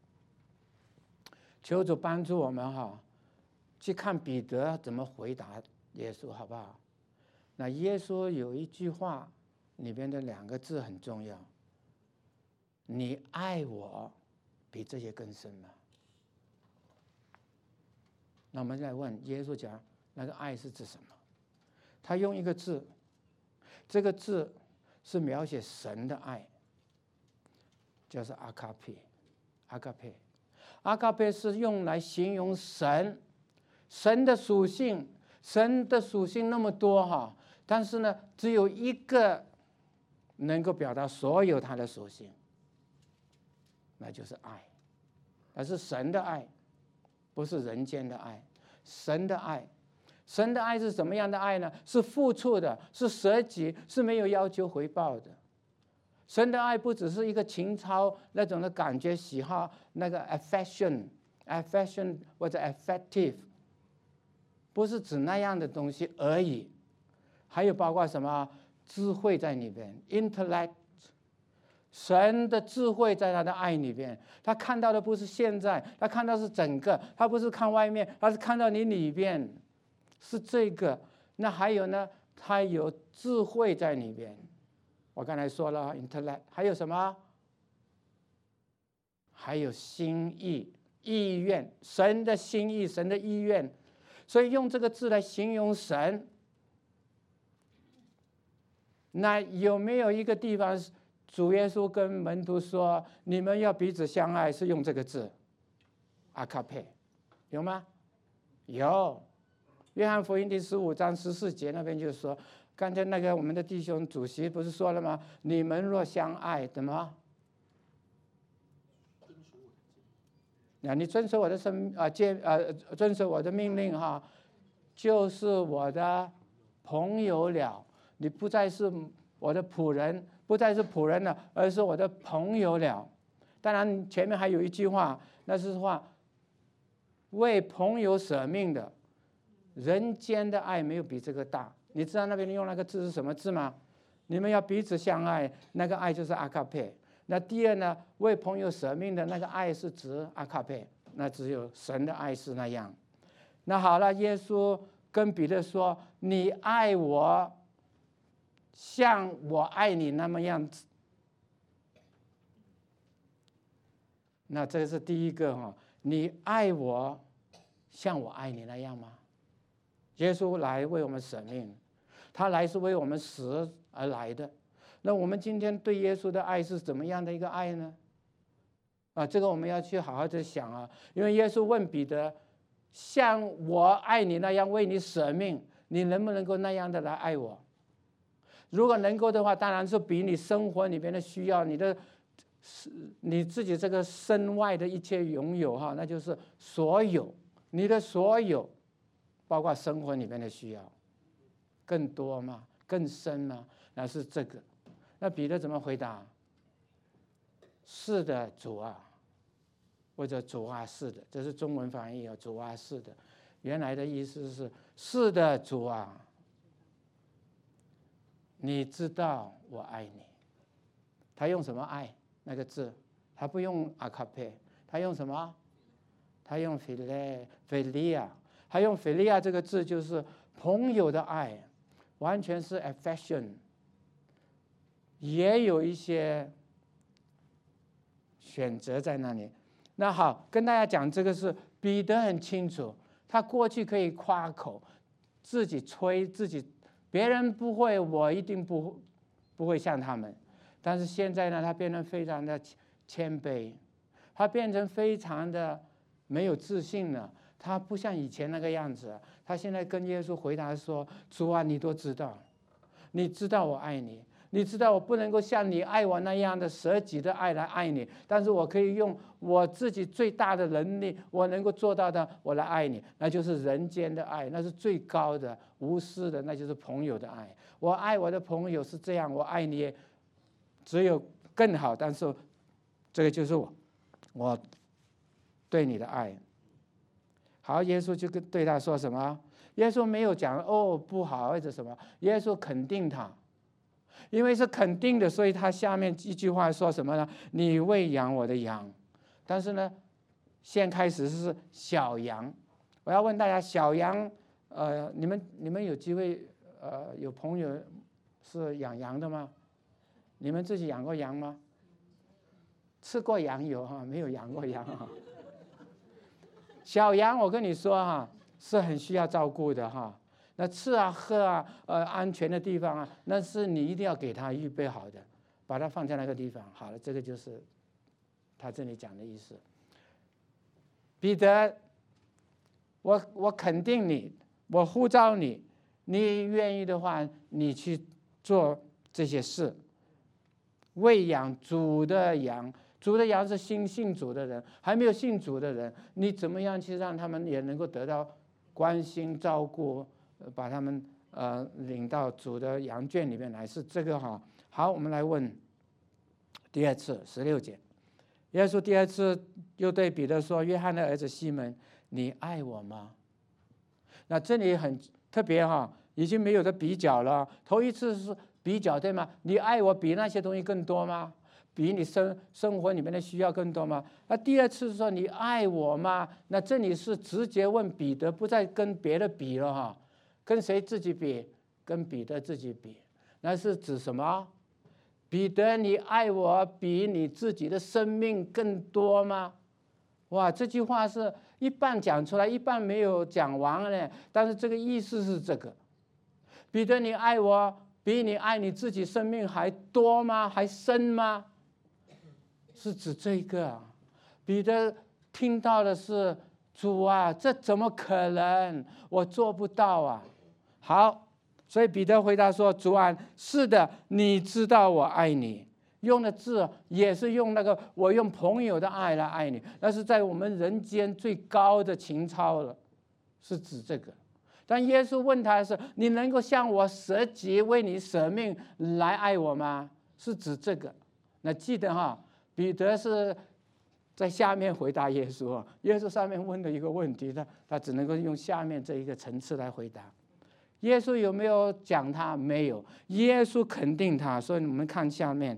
求主帮助我们哈，去看彼得怎么回答耶稣，好不好？那耶稣有一句话里边的两个字很重要， 你爱我比这些更深吗？那我们再问耶稣讲那个爱是指什么？他用一个字，这个字是描写神的爱，就是阿卡佩。阿卡佩，阿卡佩是用来形容神，神的属性，神的属性那么多哈，但是呢，只有一个能够表达所有他的属性，那就是爱，那是神的爱，不是人间的爱，神的爱。神的爱是什么样的爱呢？是付出的，是舍己，是没有要求回报的。神的爱不只是一个情操那种的感觉喜好，那个 affection affection 或者 affective， 不是指那样的东西而已，还有包括什么智慧在里边 intellect， 神的智慧在他的爱里边，他看到的不是现在，他看到是整个，他不是看外面，他是看到你里边，是这个。那还有呢，他有智慧在里边。我刚才说了 intellect， 还有什么？还有心意、意愿，神的心意，神的意愿。所以用这个字来形容神。那有没有一个地方主耶稣跟门徒说你们要彼此相爱，是用这个字阿卡佩，有吗？有。约翰福音第十五章十四节那边就说，刚才那个我们的弟兄主席不是说了吗？你们若相爱，怎么？那你遵守我的生啊诫呃遵守我的命令哈，就是我的朋友了。你不再是我的仆人，不再是仆人了，而是我的朋友了。当然前面还有一句话，那是话为朋友舍命的，人间的爱没有比这个大。你知道那边用那个字是什么字吗？你们要彼此相爱，那个爱就是阿卡佩。那第二呢，为朋友舍命的那个爱是指阿卡佩，那只有神的爱是那样。那好了，耶稣跟彼得说：“你爱我，像我爱你那么样子。”那这是第一个哈，你爱我，像我爱你那样吗？耶稣来为我们舍命，他来是为我们死而来的。那我们今天对耶稣的爱是怎么样的一个爱呢？啊，这个我们要去好好的想啊。因为耶稣问彼得：“像我爱你那样为你舍命，你能不能够那样的来爱我？”如果能够的话，当然是比你生活里面的需要，你的你自己这个身外的一切拥有哈，那就是所有你的所有，包括生活里面的需要，更多吗？更深吗？那是这个。那彼得怎么回答？是的，主啊，或者主啊，是的，这是中文翻译啊，主啊，是的。原来的意思是是的，主啊，你知道我爱你。他用什么爱那个字？他不用阿卡佩，他用什么？他用菲勒菲利亚，他用菲利亚这个字就是朋友的爱，完全是 affection。也有一些选择在那里。那好，跟大家讲这个是彼得很清楚，他过去可以夸口，自己吹自己，别人不会，我一定不不会像他们。但是现在呢，他变得非常的谦卑，他变成非常的没有自信了。他不像以前那个样子，他现在跟耶稣回答说：“主啊，你都知道，你知道我爱你。”你知道我不能够像你爱我那样的舍己的爱来爱你，但是我可以用我自己最大的能力，我能够做到的，我来爱你，那就是人间的爱，那是最高的无私的，那就是朋友的爱。我爱我的朋友是这样，我爱你只有更好，但是这个就是我我对你的爱。好，耶稣就跟对他说什么？耶稣没有讲哦不好或者什么，耶稣肯定他。因为是肯定的，所以他下面一句话说什么呢？你喂养我的羊。但是呢，现开始是小羊。我要问大家，小羊，呃，你们你们有机会，呃，有朋友是养羊的吗？你们自己养过羊吗？ 吃过羊有哈，没有养过羊哈。小羊我跟你说哈，是很需要照顾的哈。那吃啊喝啊，呃，安全的地方啊，那是你一定要给它预备好的，把它放在那个地方。好了，这个就是他这里讲的意思。彼得，我我肯定你，我呼召你，你愿意的话，你去做这些事，喂养主的羊。主的羊是新信主的人，还没有信主的人，你怎么样去让他们也能够得到关心照顾，把他们呃领到主的羊圈里面来？是这个哈。好，我们来问第二次十六节，耶稣第二次又对彼得说：“约翰的儿子西门，你爱我吗？”那这里很特别哈，已经没有的比较了。头一次是比较，对吗？你爱我比那些东西更多吗？比你生生活里面的需要更多吗？那第二次说你爱我吗？那这里是直接问彼得，不再跟别的比了哈。跟谁自己比？跟彼得自己比。那是指什么？彼得，你爱我比你自己的生命更多吗？哇，这句话是一半讲出来，一半没有讲完呢。但是这个意思是这个：彼得，你爱我比你爱你自己生命还多吗？还深吗？是指这个。彼得听到的是：主啊，这怎么可能？我做不到啊。好，所以彼得回答说：主啊，是的，你知道我爱你。用的字也是用那个我用朋友的爱来爱你，那是在我们人间最高的情操了，是指这个。但耶稣问他的是：你能够向我舍己，为你舍命来爱我吗？是指这个。那记得哈，彼得是在下面回答耶稣，耶稣上面问的一个问题，他他只能够用下面这一个层次来回答。耶稣有没有讲他？没有。耶稣肯定他。所以我们看下面，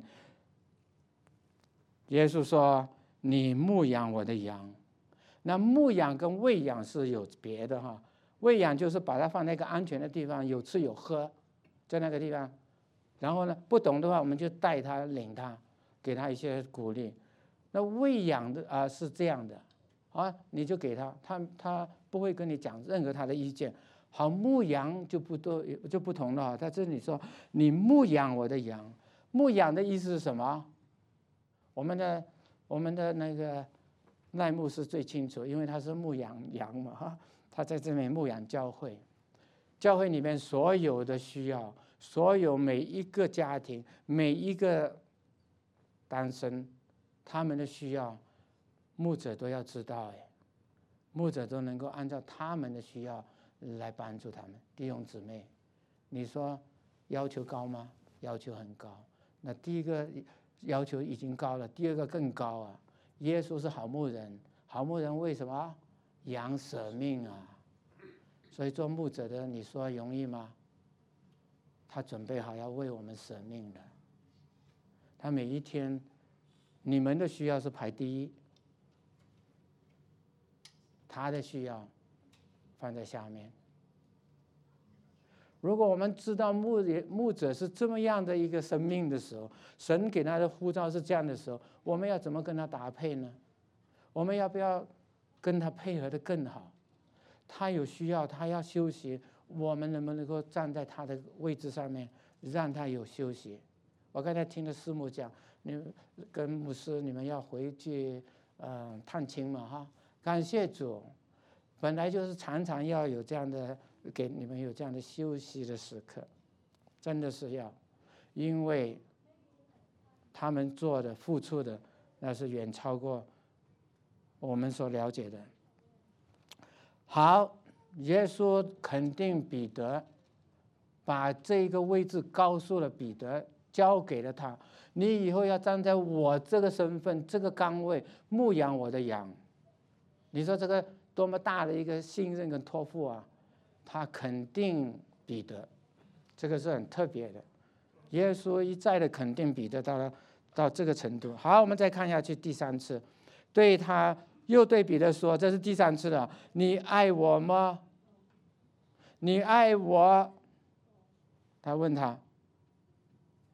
耶稣说：你牧养我的羊。那牧养跟喂养是有别的哈。喂养就是把它放在一个安全的地方，有吃有喝，在那个地方。然后呢，不懂的话，我们就带他、领他，给他一些鼓励。那喂养的啊、呃、是这样的啊，你就给他，他他不会跟你讲任何他的意见。好，牧羊就不多就不同了。在这里说：你牧养我的羊。牧养的意思是什么？我们的我们的那个赖牧师最清楚，因为他是牧养羊嘛哈。他在这边牧养教会，教会里面所有的需要，所有每一个家庭，每一个单身，他们的需要，牧者都要知道哎，牧者都能够按照他们的需要来帮助他们。弟兄姊妹，你说要求高吗？要求很高。那第一个要求已经高了，第二个更高啊。耶稣是好牧人，好牧人为什么？羊舍命啊。所以做牧者的，你说容易吗？他准备好要为我们舍命的。他每一天，你们的需要是排第一，他的需要放在下面。如果我们知道牧牧者是这么样的一个生命的时候，神给他的呼召是这样的时候，我们要怎么跟他搭配呢？我们要不要跟他配合得更好？他有需要，他要休息，我们能不能够站在他的位置上面，让他有休息？我刚才听了师母讲，你跟牧师你们要回去呃探亲嘛哈，感谢主，本来就是常常要有这样的给你们有这样的休息的时刻，真的是要，因为他们做的付出的那是远超过我们所了解的。好，耶稣肯定彼得，把这个位置告诉了彼得，交给了他。你以后要站在我这个身份、这个岗位，牧养我的羊。你说这个多么大的一个信任跟托付啊！他肯定彼得，这个是很特别的。耶稣一再的肯定彼得到了到这个程度。好，我们再看下去，第三次，对他。又对彼得说，这是第三次了，你爱我吗？你爱我？他问他，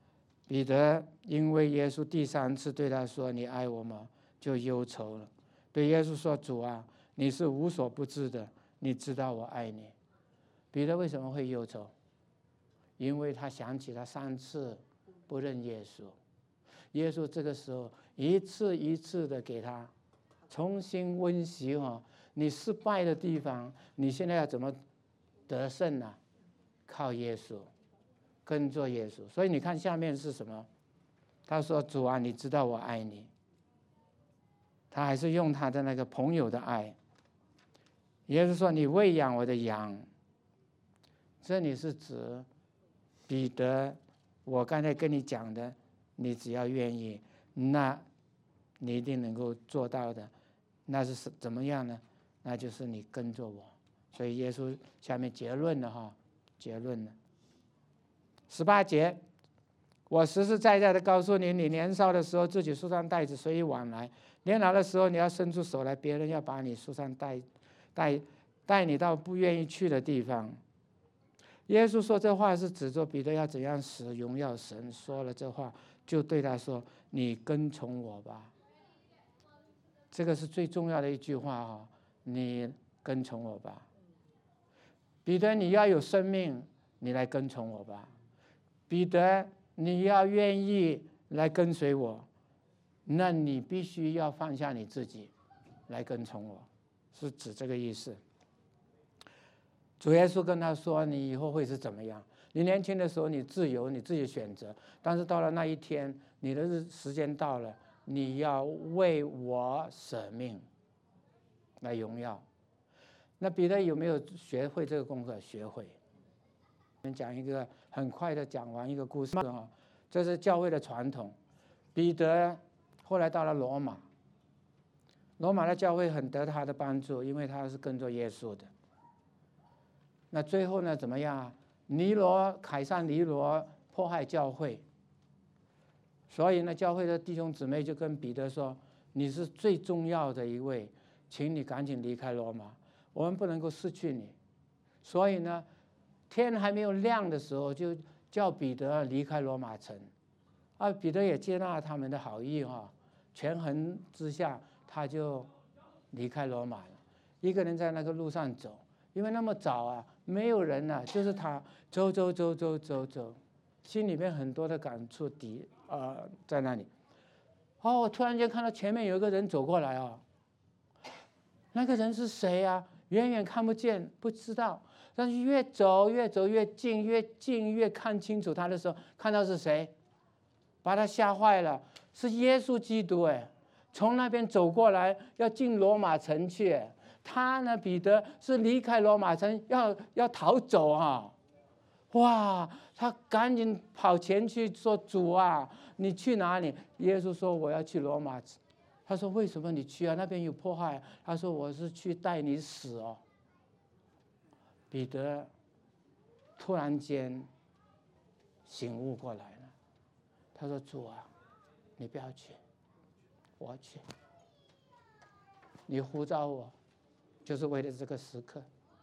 彼得因为耶稣第三次对他说你爱我吗，就忧愁了，对耶稣说，主啊，你是无所不知的，你知道我爱你。彼得为什么会忧愁？因为他想起他上次不认耶稣，耶稣这个时候一次一次的给他重新温习哦，你失败的地方，你现在要怎么得胜呢、啊？靠耶稣，跟着耶稣。所以你看下面是什么？他说：“主啊，你知道我爱你。”他还是用他的那个朋友的爱。耶稣说：“你喂养我的羊。”这里是指彼得，我刚才跟你讲的，你只要愿意，那你一定能够做到的。那是怎么样呢？那就是你跟着我。所以耶稣下面结论了哈，结论了。十八节，我实实在在的告诉你，你年少的时候自己束上带子随意往来，年老的时候你要伸出手来，别人要把你束上带带带你到不愿意去的地方。耶稣说这话是指着彼得要怎样使荣耀神，说了这话就对他说：“你跟从我吧。”这个是最重要的一句话啊！你跟从我吧，彼得，你要有生命，你来跟从我吧。彼得，你要愿意来跟随我，那你必须要放下你自己，来跟从我，是指这个意思。主耶稣跟他说：“你以后会是怎么样？你年轻的时候你自由，你自己选择，但是到了那一天，你的日时间到了，你要为我舍命，来荣耀。”那彼得有没有学会这个功课？学会。我们讲一个很快的讲完一个故事啊，这是教会的传统。彼得后来到了罗马，罗马的教会很得他的帮助，因为他是跟着耶稣的。那最后呢，怎么样啊？尼罗凯撒尼罗迫害教会，所以呢，教会的弟兄姊妹就跟彼得说：“你是最重要的一位，请你赶紧离开罗马，我们不能够失去你。”所以呢，天还没有亮的时候，就叫彼得离开罗马城。啊，彼得也接纳他们的好意哈、哦，权衡之下，他就离开罗马了，一个人在那个路上走。因为那么早啊，没有人呐、啊，就是他走走走走走走，心里面很多的感触底呃在那里。哦，我突然间看到前面有一个人走过来哦，那个人是谁啊？远远看不见，不知道，但是越走越走越近，越近越看清楚他的时候，看到是谁，把他吓坏了，是耶稣基督哎，从那边走过来要进罗马城去。他呢，彼得是离开罗马城要要逃走啊！哇，他赶紧跑前去说：“主啊，你去哪里？”耶稣说：“我要去罗马。”他说：“为什么你去啊？那边有迫害。”他说：“我是去带你死哦。”彼得突然间醒悟过来了，他说：“主啊，你不要去，我去。你呼召我。”就是为了这个时刻。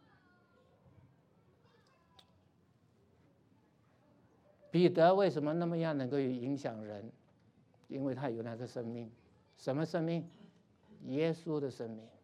彼得为什么那么样能够影响人？因为他有那个生命。什么生命？耶稣的生命。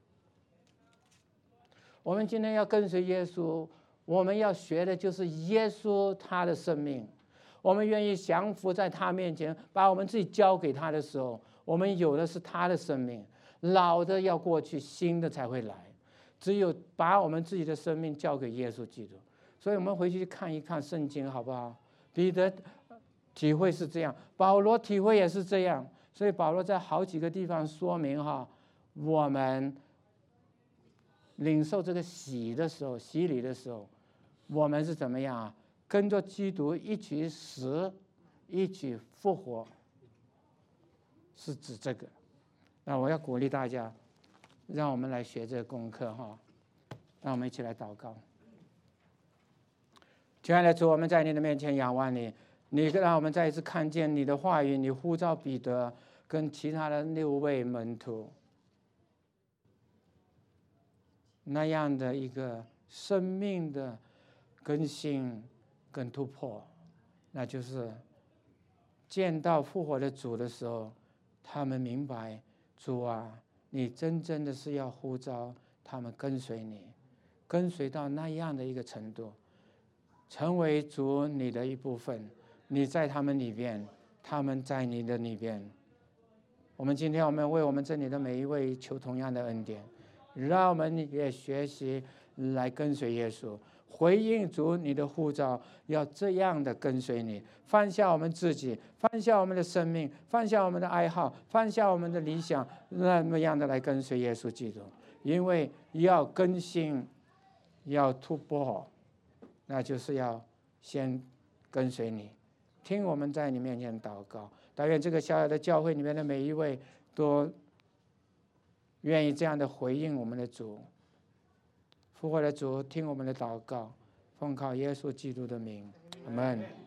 我们今天要跟随耶稣，我们要学的就是耶稣他的生命。我们愿意降服在他面前，把我们自己交给他的时候，我们有的是他的生命。老的要过去，新的才会来。只有把我们自己的生命交给耶稣基督，所以我们回去看一看圣经好不好？彼得体会是这样，保罗体会也是这样，所以保罗在好几个地方说明哈，我们领受这个洗的时候，洗礼的时候，我们是怎么样啊？跟着基督一起死，一起复活，是指这个。那我要鼓励大家，让我们来学这个功课哈，让我们一起来祷告。亲爱的主，我们在你的面前仰望你，你让我们再一次看见你的话语，你呼召彼得跟其他的六位门徒那样的一个生命的更新跟突破，那就是见到复活的主的时候，他们明白，主啊，你真正的是要呼召他们跟随你，跟随到那样的一个程度，成为主你的一部分。你在他们里边，他们在你的里边。我们今天我们为我们这里的每一位求同样的恩典，让我们也学习来跟随耶稣，回应主你的呼召，要这样的跟随你，放下我们自己，放下我们的生命，放下我们的爱好，放下我们的理想，那么样的来跟随耶稣基督。因为要更新，要突破，那就是要先跟随你，听我们在你面前祷告。但愿这个小小的教会里面的每一位都愿意这样的回应我们的主，复活的主，听我们的祷告，奉靠耶稣基督的名，阿们。